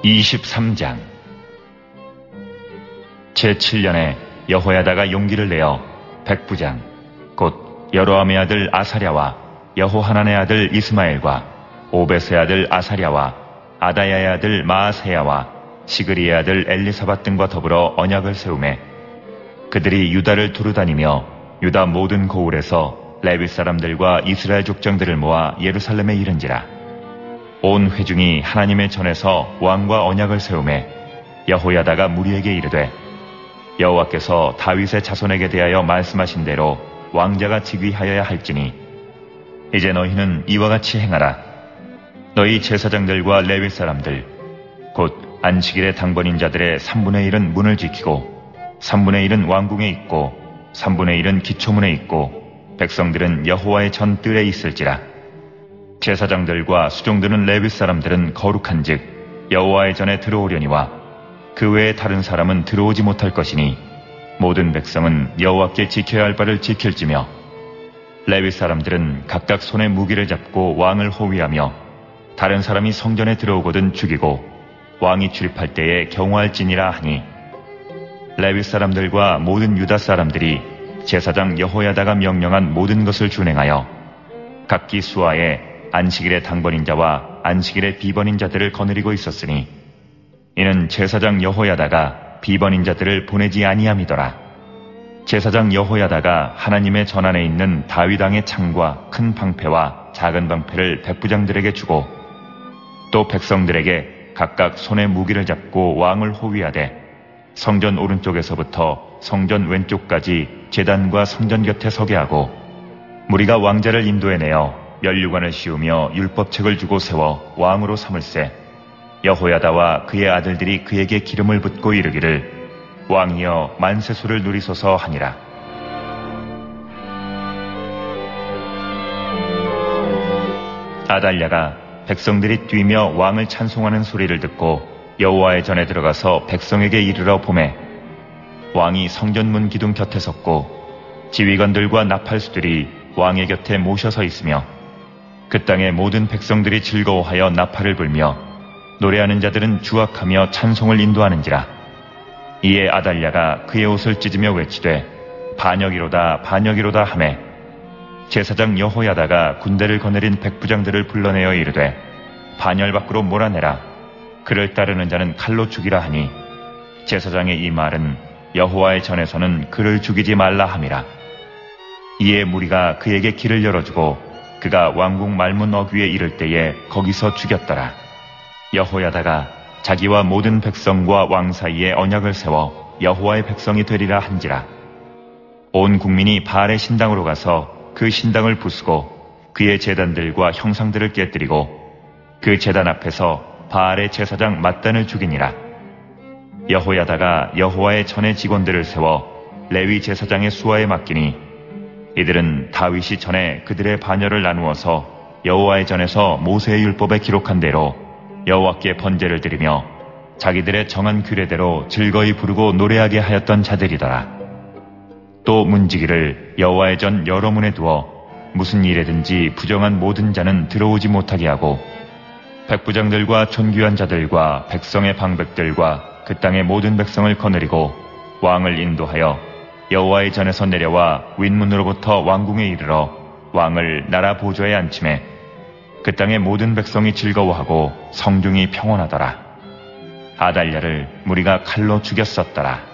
23장. 제7년에 여호야다가 용기를 내어 백부장 곧 여로함의 아들 아사랴와 여호하난의 아들 이스마엘과 오벳의 아들 아사랴와 아다야의 아들 마아세야와 시그리의 아들 엘리사밧 등과 더불어 언약을 세우매 그들이 유다를 두루다니며 유다 모든 고을에서 레위 사람들과 이스라엘 족장들을 모아 예루살렘에 이른지라. 온 회중이 하나님의 전에서 왕과 언약을 세우매 여호야다가 무리에게 이르되 여호와께서 다윗의 자손에게 대하여 말씀하신 대로 왕자가 즉위하여야 할지니 이제 너희는 이와 같이 행하라. 너희 제사장들과 레위 사람들 곧 안식일의 당번인 자들의 3분의 1은 문을 지키고 3분의 1은 왕궁에 있고 3분의 1은 기초문에 있고 백성들은 여호와의 전 뜰에 있을지라. 제사장들과 수종드는 레위 사람들은 거룩한즉 여호와의 전에 들어오려니와 그 외에 다른 사람은 들어오지 못할 것이니 모든 백성은 여호와께 지켜야 할 바를 지킬지며 레위 사람들은 각각 손에 무기를 잡고 왕을 호위하며 다른 사람이 성전에 들어오거든 죽이고 왕이 출입할 때에 경호할지니라 하니 레위 사람들과 모든 유다 사람들이 제사장 여호야다가 명령한 모든 것을 준행하여 각기 수하에 안식일의 당번인 자와 안식일의 비번인 자들을 거느리고 있었으니 이는 제사장 여호야다가 비번인 자들을 보내지 아니함이더라. 제사장 여호야다가 하나님의 전안에 있는 다윗 왕의 창과 큰 방패와 작은 방패를 백부장들에게 주고 또 백성들에게 각각 손에 무기를 잡고 왕을 호위하되 성전 오른쪽에서부터 성전 왼쪽까지 제단과 성전 곁에 서게 하고 무리가 왕자를 인도해내어 면류관을 씌우며 율법책을 주고 세워 왕으로 삼을세 여호야다와 그의 아들들이 그에게 기름을 붓고 이르기를 왕이여 만세수를 누리소서 하니라. 아달랴가 백성들이 뛰며 왕을 찬송하는 소리를 듣고 여호와의 전에 들어가서 백성에게 이르러 보매 왕이 성전문 기둥 곁에 섰고 지휘관들과 나팔수들이 왕의 곁에 모셔서 있으며 그 땅의 모든 백성들이 즐거워하여 나팔을 불며 노래하는 자들은 주악하며 찬송을 인도하는지라. 이에 아달랴가 그의 옷을 찢으며 외치되 반역이로다 반역이로다 하매 제사장 여호야다가 군대를 거느린 백부장들을 불러내어 이르되 반열 밖으로 몰아내라. 그를 따르는 자는 칼로 죽이라 하니 제사장의 이 말은 여호와의 전에서는 그를 죽이지 말라 함이라. 이에 무리가 그에게 길을 열어주고 그가 왕궁 말문 어귀에 이를 때에 거기서 죽였더라. 여호야다가 자기와 모든 백성과 왕 사이에 언약을 세워 여호와의 백성이 되리라 한지라. 온 국민이 바알의 신당으로 가서 그 신당을 부수고 그의 제단들과 형상들을 깨뜨리고 그 제단 앞에서 바알의 제사장 맏단을 죽이니라. 여호야다가 여호와의 전의 직원들을 세워 레위 제사장의 수하에 맡기니 이들은 다윗이 전에 그들의 반열을 나누어서 여호와의 전에서 모세의 율법에 기록한 대로 여호와께 번제를 드리며 자기들의 정한 규례대로 즐거이 부르고 노래하게 하였던 자들이더라. 또 문지기를 여호와의 전 여러 문에 두어 무슨 일에든지 부정한 모든 자는 들어오지 못하게 하고 백부장들과 존귀한 자들과 백성의 방백들과 그 땅의 모든 백성을 거느리고 왕을 인도하여 여호와의 전에서 내려와 윗문으로부터 왕궁에 이르러 왕을 나라 보좌에 앉히매 그 땅의 모든 백성이 즐거워하고 성중이 평온하더라. 아달랴를 무리가 칼로 죽였었더라.